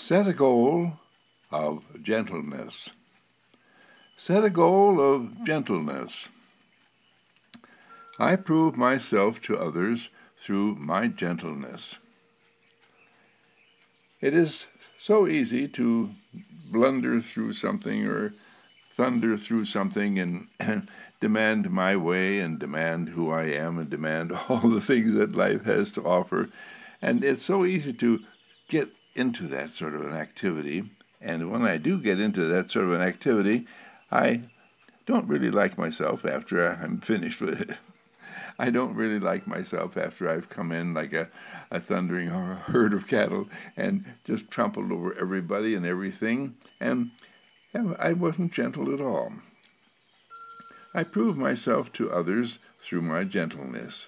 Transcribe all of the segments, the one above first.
Set a goal of gentleness. Set a goal of gentleness. I prove myself to others through my gentleness. It is so easy to blunder through something or thunder through something and demand my way and demand who I am and demand all the things that life has to offer. And it's so easy to get into that sort of an activity. And when I do get into that sort of an activity, I don't really like myself after I'm finished with it. I don't really like myself after I've come in like a thundering herd of cattle and just trampled over everybody and everything. And I wasn't gentle at all. I prove myself to others through my gentleness.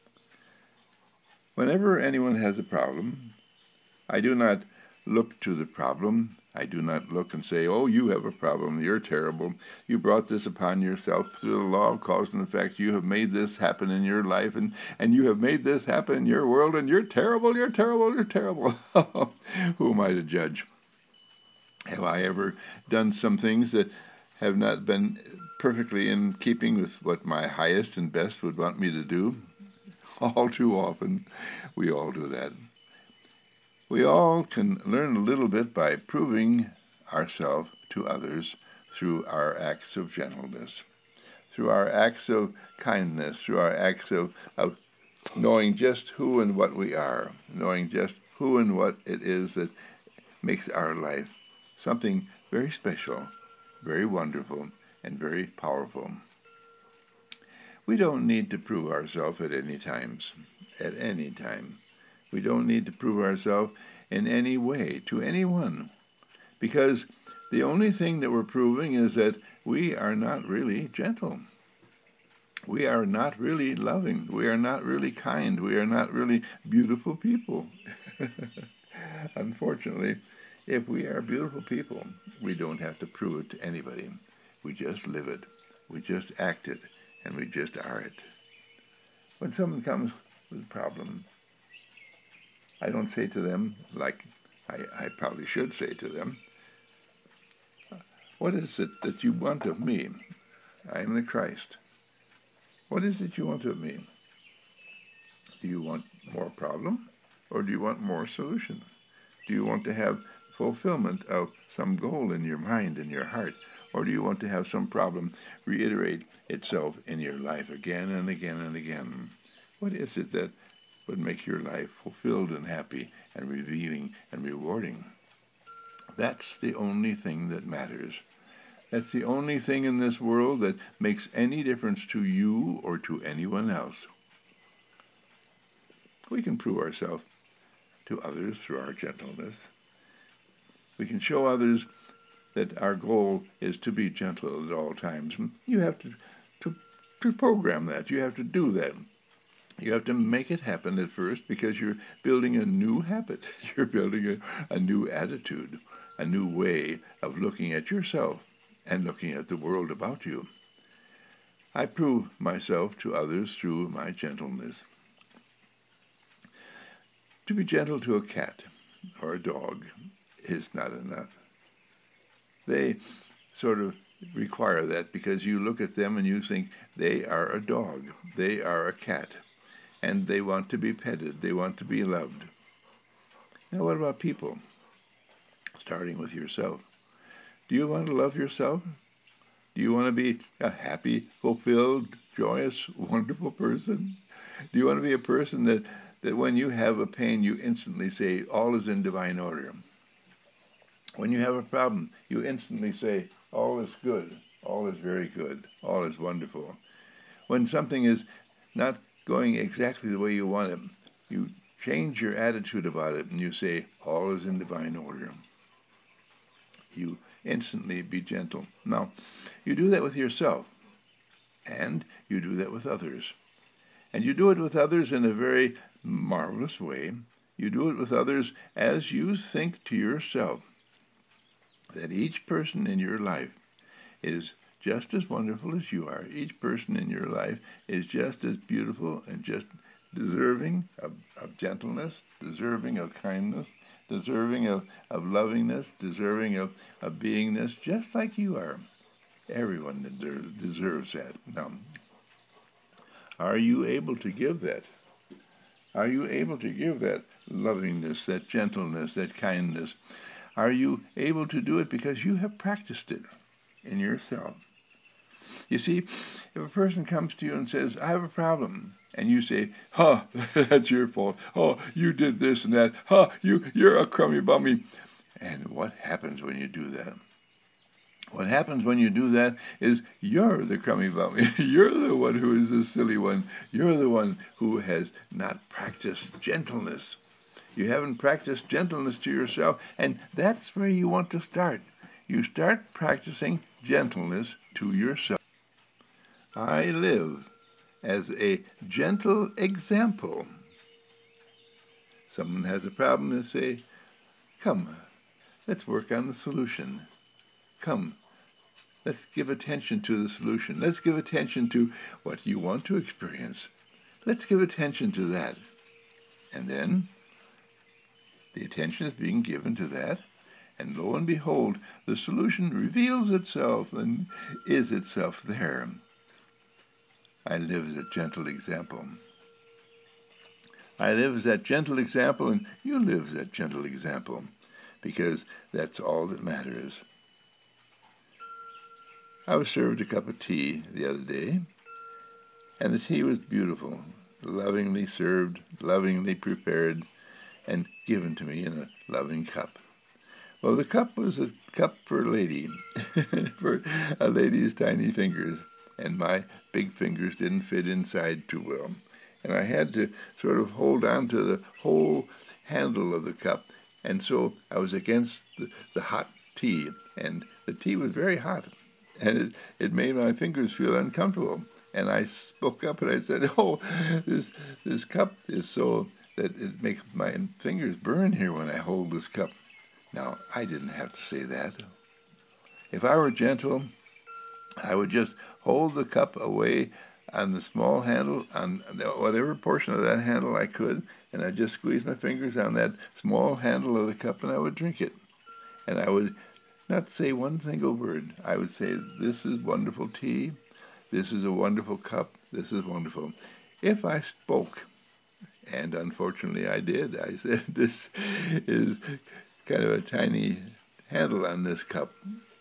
Whenever anyone has a problem, I do not look to the problem. I do not look and say, oh, you have a problem, you're terrible. You brought this upon yourself through the law of cause and effect. You have made this happen in your life, and you have made this happen in your world, and you're terrible, you're terrible, you're terrible. Who am I to judge? Have I ever done some things that have not been perfectly in keeping with what my highest and best would want me to do? All too often, we all do that. We all can learn a little bit by proving ourselves to others through our acts of gentleness, through our acts of kindness, through our acts of knowing just who and what we are, knowing just who and what it is that makes our life something very special, very wonderful, and very powerful. We don't need to prove ourselves at any times, at any time. We don't need to prove ourselves in any way to anyone, because the only thing that we're proving is that we are not really gentle. We are not really loving. We are not really kind. We are not really beautiful people. Unfortunately, if we are beautiful people, we don't have to prove it to anybody. We just live it. We just act it. And we just are it. When someone comes with a problem, I don't say to them, like I probably should say to them, what is it that you want of me? I am the Christ. What is it you want of me? Do you want more problem, or do you want more solution? Do you want to have fulfillment of some goal in your mind, in your heart, or do you want to have some problem reiterate itself in your life again and again and again? What is it that would make your life fulfilled and happy and revealing and rewarding? That's the only thing that matters. That's the only thing in this world that makes any difference to you or to anyone else. We can prove ourselves to others through our gentleness. We can show others that our goal is to be gentle at all times. You have to program that. You have to do that. You have to make it happen at first because you're building a new habit. You're building a new attitude, a new way of looking at yourself and looking at the world about you. I prove myself to others through my gentleness. To be gentle to a cat or a dog is not enough. They sort of require that because you look at them and you think they are a dog, they are a cat, and they want to be petted, they want to be loved. Now what about people? Starting with yourself. Do you want to love yourself? Do you want to be a happy, fulfilled, joyous, wonderful person? Do you want to be a person that when you have a pain, you instantly say, all is in divine order? When you have a problem, you instantly say, all is good, all is very good, all is wonderful. When something is not going exactly the way you want it, you change your attitude about it and you say, all is in divine order. You instantly be gentle. Now, you do that with yourself, and you do that with others. And you do it with others in a very marvelous way. You do it with others as you think to yourself that each person in your life is just as wonderful as you are. Each person in your life is just as beautiful and just deserving of gentleness, deserving of kindness, deserving of lovingness, deserving of beingness, just like you are. Everyone deserves that. Now, are you able to give that? Are you able to give that lovingness, that gentleness, that kindness? Are you able to do it because you have practiced it in yourself? You see, if a person comes to you and says, I have a problem, and you say, that's your fault. Oh, you did this and that. You're a crummy bummy. And what happens when you do that? What happens when you do that is you're the crummy bummy. You're the one who is the silly one. You're the one who has not practiced gentleness. You haven't practiced gentleness to yourself, and that's where you want to start. You start practicing gentleness to yourself. I live as a gentle example. Someone has a problem, they say, come, let's work on the solution. Come, let's give attention to the solution. Let's give attention to what you want to experience. Let's give attention to that. And then the attention is being given to that, and lo and behold, the solution reveals itself and is itself there. I live as a gentle example. I live as that gentle example, and you live as that gentle example, because that's all that matters. I was served a cup of tea the other day, and the tea was beautiful, lovingly served, lovingly prepared, and given to me in a loving cup. Well, the cup was a cup for a lady, for a lady's tiny fingers, and my big fingers didn't fit inside too well. And I had to sort of hold on to the whole handle of the cup, and so I was against the hot tea, and the tea was very hot, and it made my fingers feel uncomfortable. And I spoke up and I said, oh, this cup is so that it makes my fingers burn here when I hold this cup. Now, I didn't have to say that. If I were gentle, I would just hold the cup away on the small handle, on whatever portion of that handle I could, and I'd just squeeze my fingers on that small handle of the cup, and I would drink it. And I would not say one single word. I would say, this is wonderful tea, this is a wonderful cup, this is wonderful. If I spoke, and unfortunately I did, I said, this is kind of a tiny handle on this cup.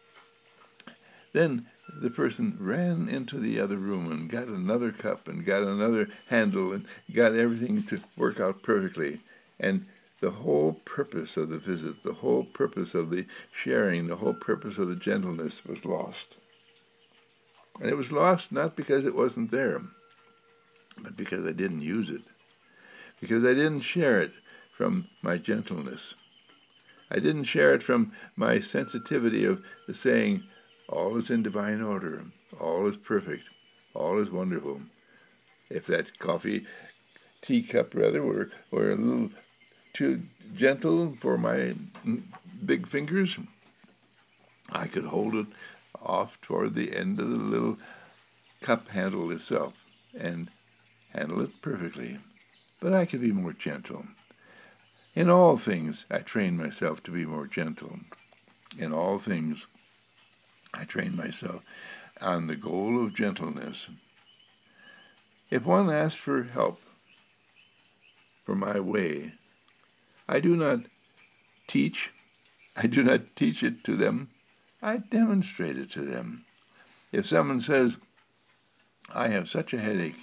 Then the person ran into the other room and got another cup and got another handle and got everything to work out perfectly. And the whole purpose of the visit, the whole purpose of the sharing, the whole purpose of the gentleness was lost. And it was lost not because it wasn't there, but because I didn't use it, because I didn't share it from my gentleness. I didn't share it from my sensitivity of the saying, all is in divine order, all is perfect, all is wonderful. If that teacup were a little too gentle for my big fingers, I could hold it off toward the end of the little cup handle itself and handle it perfectly. But I could be more gentle. In all things, I train myself to be more gentle. In all things, I train myself on the goal of gentleness. If one asks for help for my way, I do not teach it to them, I demonstrate it to them. If someone says, I have such a headache,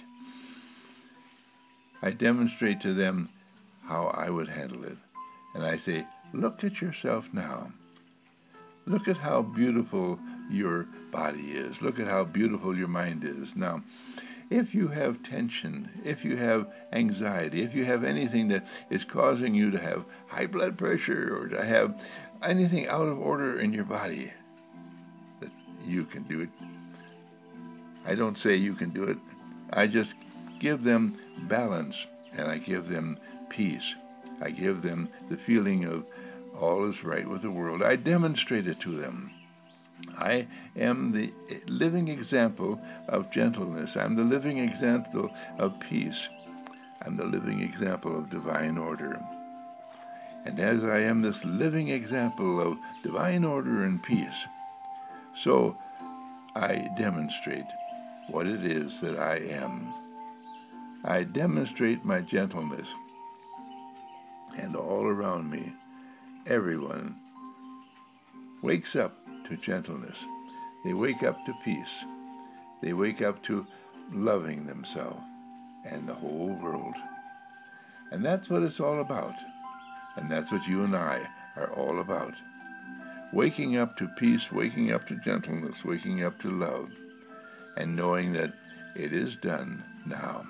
I demonstrate to them how I would handle it. And I say, look at yourself now. Look at how beautiful your body is. Look at how beautiful your mind is. Now, if you have tension, if you have anxiety, if you have anything that is causing you to have high blood pressure or to have anything out of order in your body, that you can do it. I don't say you can do it. I just give them balance, and I give them peace. I give them the feeling of all is right with the world. I demonstrate it to them. I am the living example of gentleness. I'm the living example of peace. I'm the living example of divine order. And as I am this living example of divine order and peace, so I demonstrate what it is that I am. I demonstrate my gentleness, and all around me, everyone wakes up to gentleness. They wake up to peace. They wake up to loving themselves and the whole world. And that's what it's all about. And that's what you and I are all about. Waking up to peace, waking up to gentleness, waking up to love, and knowing that it is done now.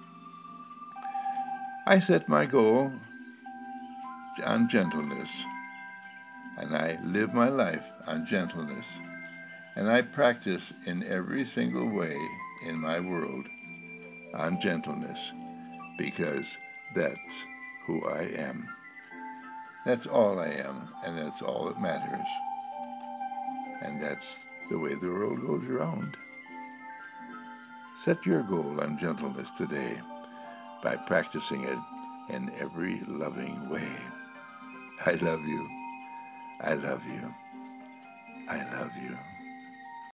I set my goal on gentleness, and I live my life on gentleness, and I practice in every single way in my world on gentleness, because that's who I am. That's all I am, and that's all that matters. And that's the way the world goes around. Set your goal on gentleness today by practicing it in every loving way. I love you. I love you. I love you.